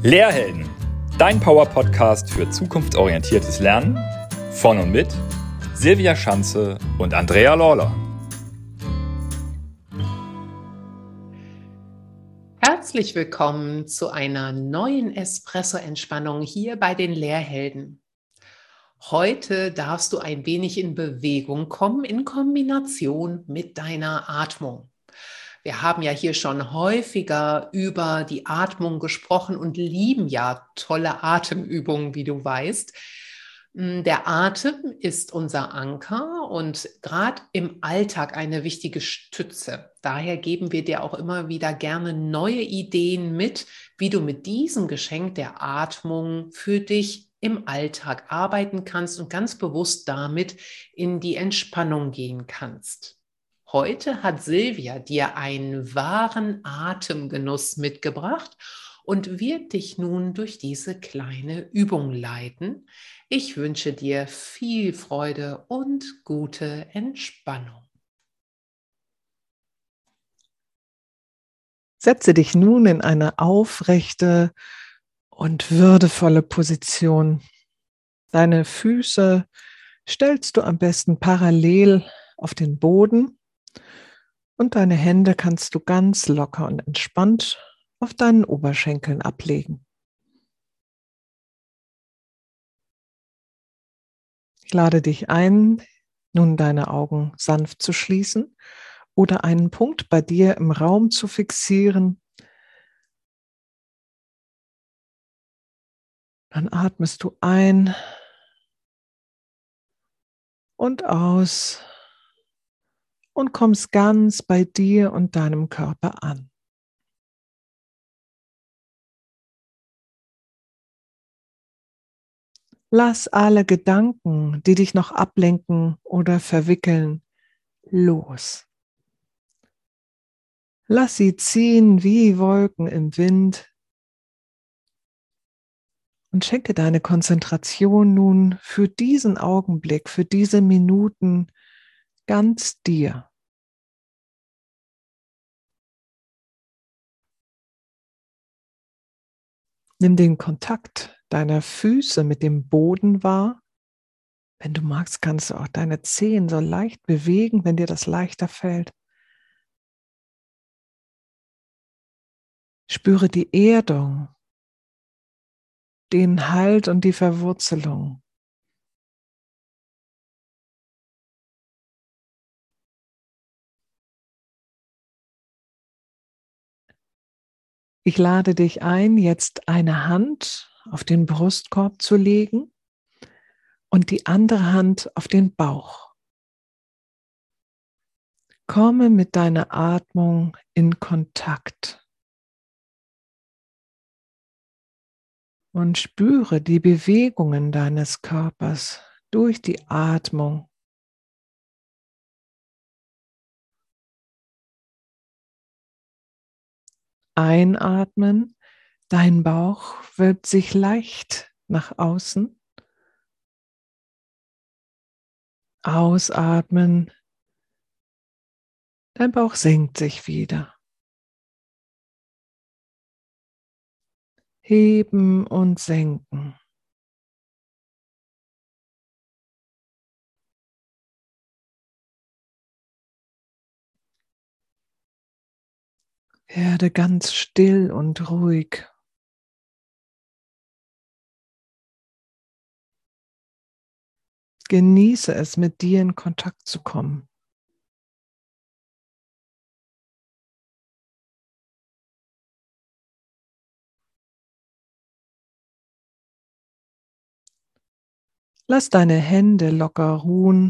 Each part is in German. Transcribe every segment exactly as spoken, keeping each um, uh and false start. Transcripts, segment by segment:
Lehrhelden, dein Power-Podcast für zukunftsorientiertes Lernen von und mit Silvia Schanze und Andrea Lawler. Herzlich willkommen zu einer neuen Espresso-Entspannung hier bei den Lehrhelden. Heute darfst du ein wenig in Bewegung kommen in Kombination mit deiner Atmung. Wir haben ja hier schon häufiger über die Atmung gesprochen und lieben ja tolle Atemübungen, wie du weißt. Der Atem ist unser Anker und gerade im Alltag eine wichtige Stütze. Daher geben wir dir auch immer wieder gerne neue Ideen mit, wie du mit diesem Geschenk der Atmung für dich im Alltag arbeiten kannst und ganz bewusst damit in die Entspannung gehen kannst. Heute hat Silvia dir einen wahren Atemgenuss mitgebracht und wird dich nun durch diese kleine Übung leiten. Ich wünsche dir viel Freude und gute Entspannung. Setze dich nun in eine aufrechte und würdevolle Position. Deine Füße stellst du am besten parallel auf den Boden und deine Hände kannst du ganz locker und entspannt auf deinen Oberschenkeln ablegen. Ich lade dich ein, nun deine Augen sanft zu schließen oder einen Punkt bei dir im Raum zu fixieren. Dann atmest du ein und aus und kommst ganz bei dir und deinem Körper an. Lass alle Gedanken, die dich noch ablenken oder verwickeln, los. Lass sie ziehen wie Wolken im Wind und schenke deine Konzentration nun für diesen Augenblick, für diese Minuten ganz dir. Nimm den Kontakt deiner Füße mit dem Boden wahr. Wenn du magst, kannst du auch deine Zehen so leicht bewegen, wenn dir das leichter fällt. Spüre die Erdung, den Halt und die Verwurzelung. Ich lade dich ein, jetzt eine Hand auf den Brustkorb zu legen und die andere Hand auf den Bauch. Komme mit deiner Atmung in Kontakt und spüre die Bewegungen deines Körpers durch die Atmung. Einatmen, dein Bauch wölbt sich leicht nach außen. Ausatmen, dein Bauch senkt sich wieder. Heben und senken. Werde ganz still und ruhig. Genieße es, mit dir in Kontakt zu kommen. Lass deine Hände locker ruhen.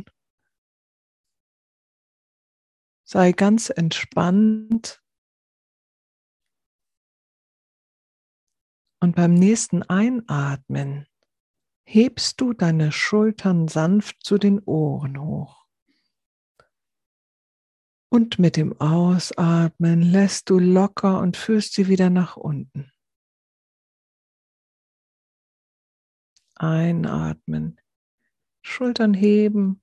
Sei ganz entspannt. Und beim nächsten Einatmen hebst du deine Schultern sanft zu den Ohren hoch. Und mit dem Ausatmen lässt du locker und führst sie wieder nach unten. Einatmen, Schultern heben.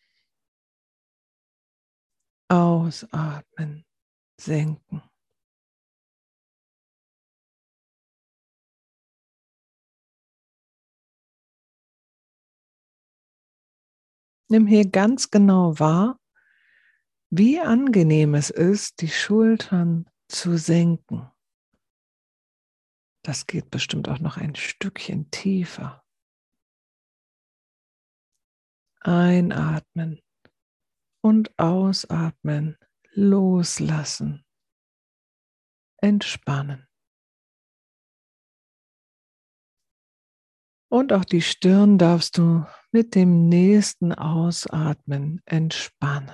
Ausatmen, senken. Nimm hier ganz genau wahr, wie angenehm es ist, die Schultern zu senken. Das geht bestimmt auch noch ein Stückchen tiefer. Einatmen und ausatmen, loslassen, entspannen. Und auch die Stirn darfst du mit dem nächsten Ausatmen entspannen.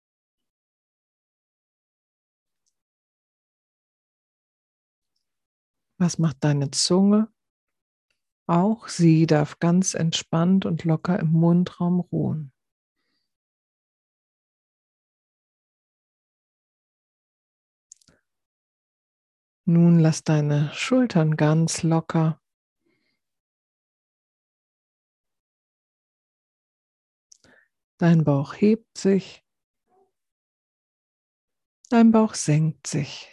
Was macht deine Zunge? Auch sie darf ganz entspannt und locker im Mundraum ruhen. Nun lass deine Schultern ganz locker. Dein Bauch hebt sich. Dein Bauch senkt sich.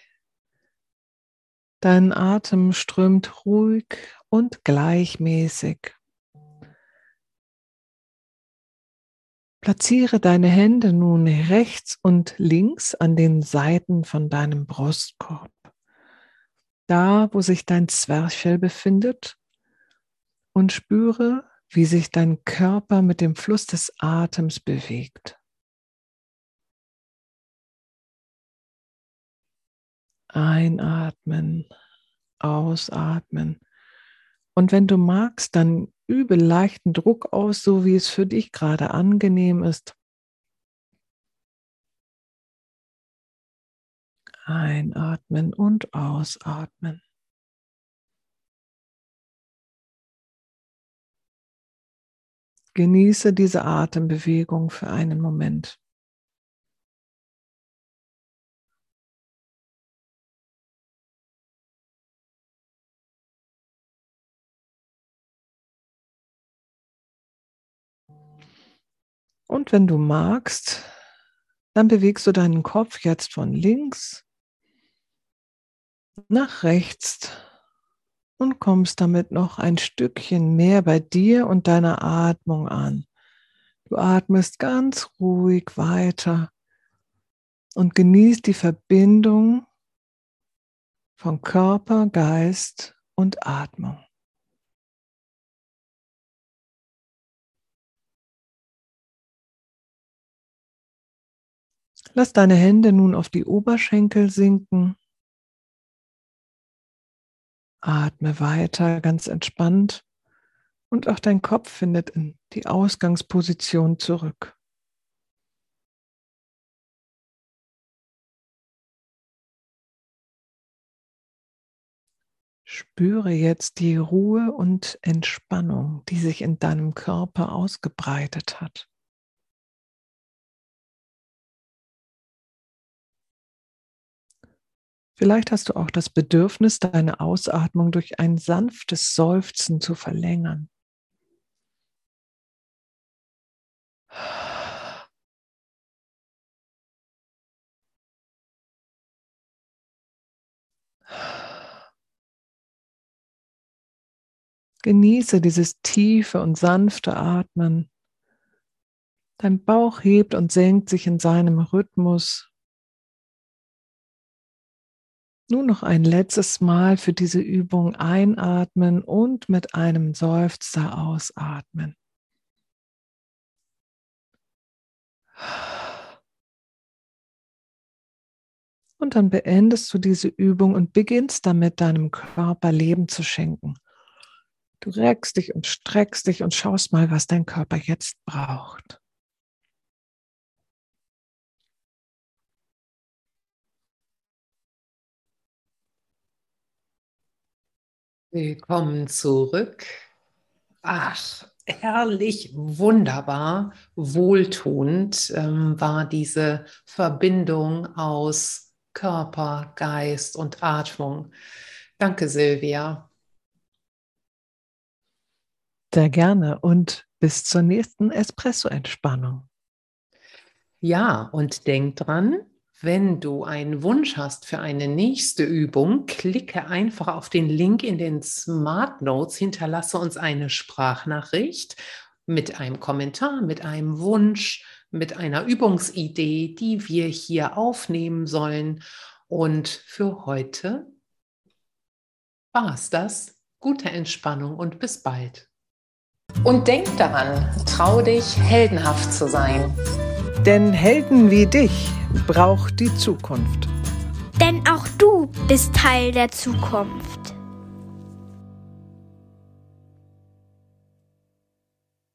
Dein Atem strömt ruhig und gleichmäßig. Platziere deine Hände nun rechts und links an den Seiten von deinem Brustkorb. Da, wo sich dein Zwerchfell befindet, und spüre, wie sich dein Körper mit dem Fluss des Atems bewegt. Einatmen, ausatmen. Und wenn du magst, dann übe leichten Druck aus, so wie es für dich gerade angenehm ist. Einatmen und ausatmen. Genieße diese Atembewegung für einen Moment. Und wenn du magst, dann bewegst du deinen Kopf jetzt von links nach rechts und kommst damit noch ein Stückchen mehr bei dir und deiner Atmung an. Du atmest ganz ruhig weiter und genießt die Verbindung von Körper, Geist und Atmung. Lass deine Hände nun auf die Oberschenkel sinken. Atme weiter, ganz entspannt. Und auch dein Kopf findet in die Ausgangsposition zurück. Spüre jetzt die Ruhe und Entspannung, die sich in deinem Körper ausgebreitet hat. Vielleicht hast du auch das Bedürfnis, deine Ausatmung durch ein sanftes Seufzen zu verlängern. Genieße dieses tiefe und sanfte Atmen. Dein Bauch hebt und senkt sich in seinem Rhythmus. Nun noch ein letztes Mal für diese Übung einatmen und mit einem Seufzer ausatmen. Und dann beendest du diese Übung und beginnst damit, deinem Körper Leben zu schenken. Du reckst dich und streckst dich und schaust mal, was dein Körper jetzt braucht. Willkommen zurück. Ach, herrlich, wunderbar, wohltuend ähm, war diese Verbindung aus Körper, Geist und Atmung. Danke, Silvia. Sehr gerne und bis zur nächsten Espresso-Entspannung. Ja, und denk dran, wenn du einen Wunsch hast für eine nächste Übung, klicke einfach auf den Link in den Smart Notes, hinterlasse uns eine Sprachnachricht mit einem Kommentar, mit einem Wunsch, mit einer Übungsidee, die wir hier aufnehmen sollen. Und für heute war es das. Gute Entspannung und bis bald. Und denk daran, trau dich, heldenhaft zu sein. Denn Helden wie dich braucht die Zukunft. Denn auch du bist Teil der Zukunft.